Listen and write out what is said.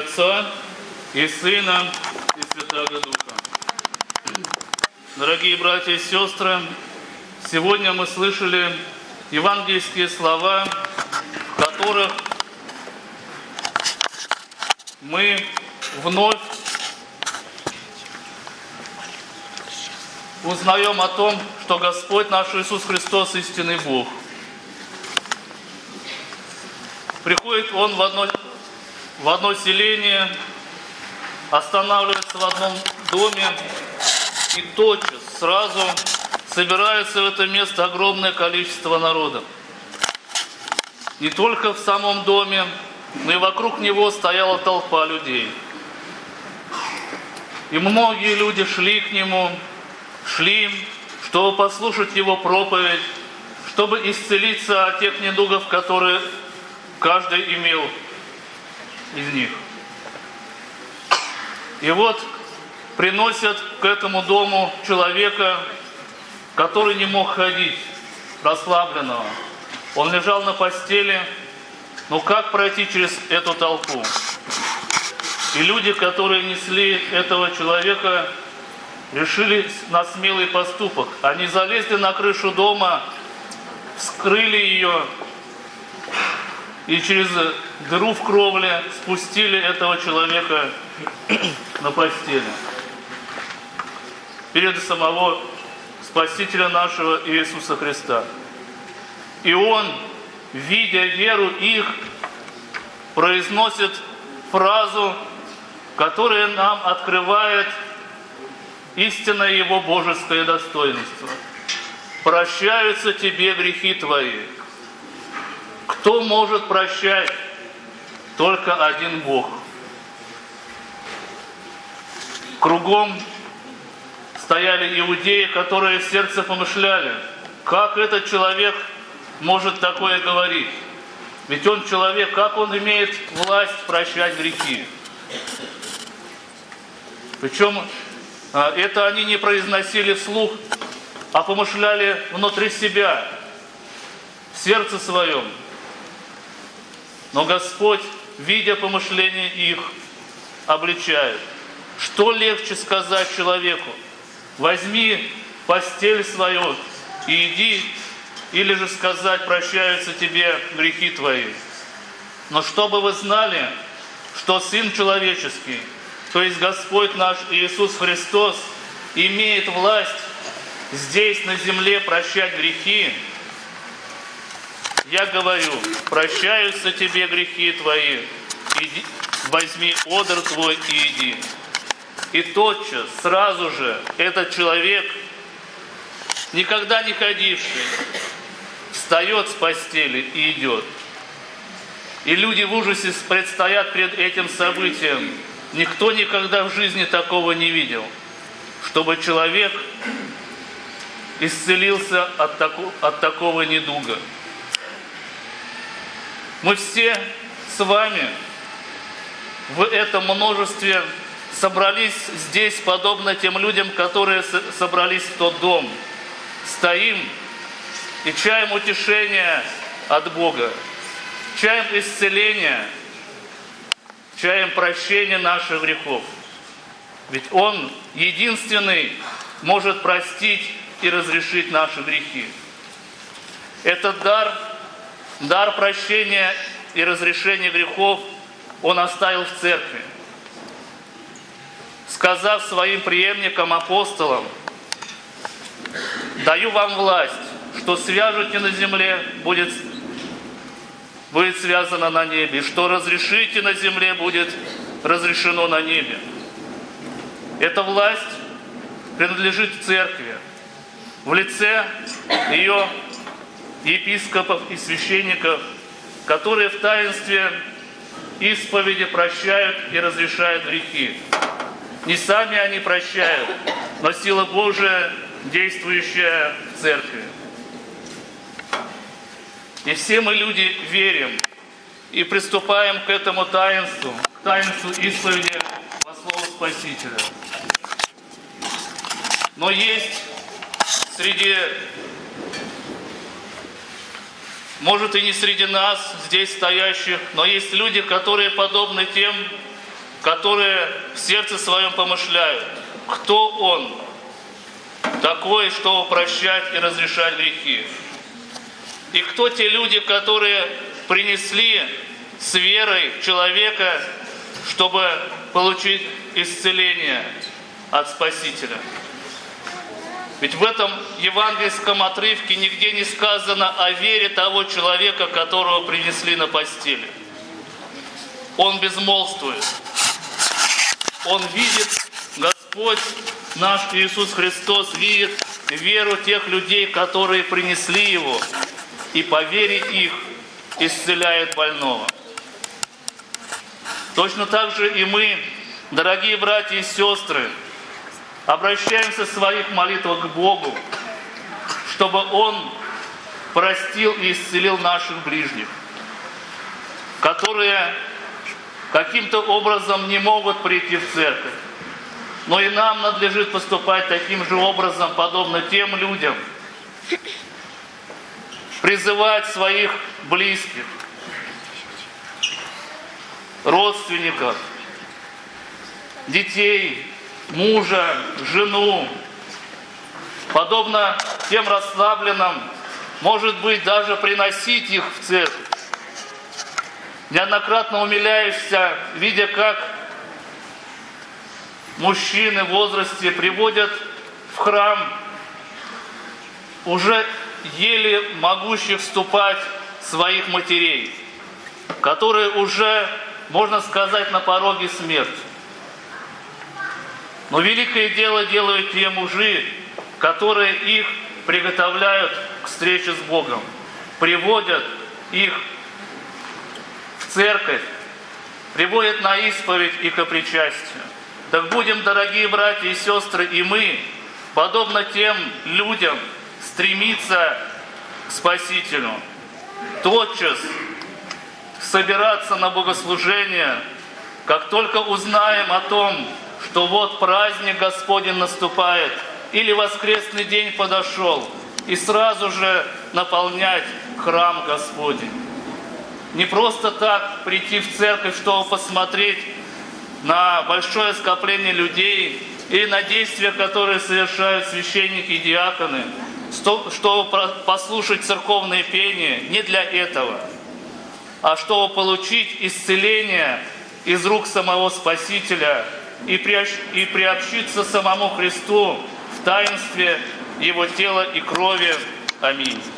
Отца и Сына и Святаго Духа. Дорогие братья и сестры, сегодня мы слышали евангельские слова, в которых мы вновь узнаем о том, что Господь наш Иисус Христос истинный Бог. Приходит Он в одно селение, останавливается в одном доме, и тотчас, сразу собирается в это место огромное количество народа. Не только в самом доме, но и вокруг него стояла толпа людей. И многие люди шли к нему, чтобы послушать его проповедь, чтобы исцелиться от тех недугов, которые каждый имел из них. И вот приносят к этому дому человека, который не мог ходить, расслабленного. Он лежал на постели, но как пройти через эту толпу? И люди, которые несли этого человека, решили на смелый поступок. Они залезли на крышу дома, вскрыли ее и через дыру в кровле спустили этого человека на постели перед самого Спасителя нашего Иисуса Христа. И Он, видя веру их, произносит фразу, которая нам открывает истинное Его божеское достоинство. «Прощаются тебе грехи твои». Кто может прощать? Только один Бог. Кругом стояли иудеи, которые в сердце помышляли, как этот человек может такое говорить? Ведь он человек, как он имеет власть прощать грехи? Причем это они не произносили вслух, а помышляли внутри себя, в сердце своем. Но Господь, видя помышления их, обличает. Что легче сказать человеку? Возьми постель свою и иди, или же сказать, прощаются тебе грехи твои. Но чтобы вы знали, что Сын Человеческий, то есть Господь наш Иисус Христос, имеет власть здесь на земле прощать грехи, я говорю, прощаются тебе грехи твои, иди, возьми одр твой и иди. И тотчас, сразу же, этот человек, никогда не ходивший, встает с постели и идет. И люди в ужасе предстоят пред этим событием. Никто никогда в жизни такого не видел, чтобы человек исцелился от такого недуга. Мы все с вами в этом множестве собрались здесь, подобно тем людям, которые собрались в тот дом. Стоим и чаем утешения от Бога, чаем исцеления, чаем прощения наших грехов. Ведь Он единственный может простить и разрешить наши грехи. Этот дар прощения и разрешения грехов Он оставил в церкви, сказав своим преемникам, апостолам: «Даю вам власть, что свяжете на земле, будет связано на небе, и что разрешите на земле, будет разрешено на небе». Эта власть принадлежит церкви в лице ее епископов и священников, которые в таинстве исповеди прощают и разрешают грехи. Не сами они прощают, но сила Божия, действующая в церкви. И все мы, люди, верим и приступаем к этому таинству, к таинству исповеди во слово Спасителя. Но есть среди, может и не среди нас, здесь стоящих, но есть люди, которые подобны тем, которые в сердце своем помышляют, кто Он такой, чтобы прощать и разрешать грехи. И кто те люди, которые принесли с верой человека, чтобы получить исцеление от Спасителя. Ведь в этом евангельском отрывке нигде не сказано о вере того человека, которого принесли на постели. Он безмолвствует. Он видит, Господь наш Иисус Христос видит веру тех людей, которые принесли Его, и по вере их исцеляет больного. Точно так же и мы, дорогие братья и сестры, обращаемся в своих молитвах к Богу, чтобы Он простил и исцелил наших ближних, которые каким-то образом не могут прийти в церковь. Но и нам надлежит поступать таким же образом, подобно тем людям, призывать своих близких, родственников, детей, мужа, жену, подобно тем расслабленным, может быть, даже приносить их в церковь. Неоднократно умиляешься, видя, как мужчины в возрасте приводят в храм уже еле могущих вступать своих матерей, которые уже, можно сказать, на пороге смерти. Но великое дело делают те мужи, которые их приготовляют к встрече с Богом, приводят их в церковь, приводят на исповедь и ко причастию. Так будем, дорогие братья и сестры, и мы, подобно тем людям, стремиться к Спасителю, тотчас собираться на богослужение, как только узнаем о том, что вот праздник Господень наступает, или воскресный день подошел, и сразу же наполнять храм Господень. Не просто так прийти в церковь, чтобы посмотреть на большое скопление людей или на действия, которые совершают священники и диаконы, чтобы послушать церковное пение, не для этого, а чтобы получить исцеление из рук самого Спасителя и приобщиться самому Христу в таинстве Его тела и крови. Аминь.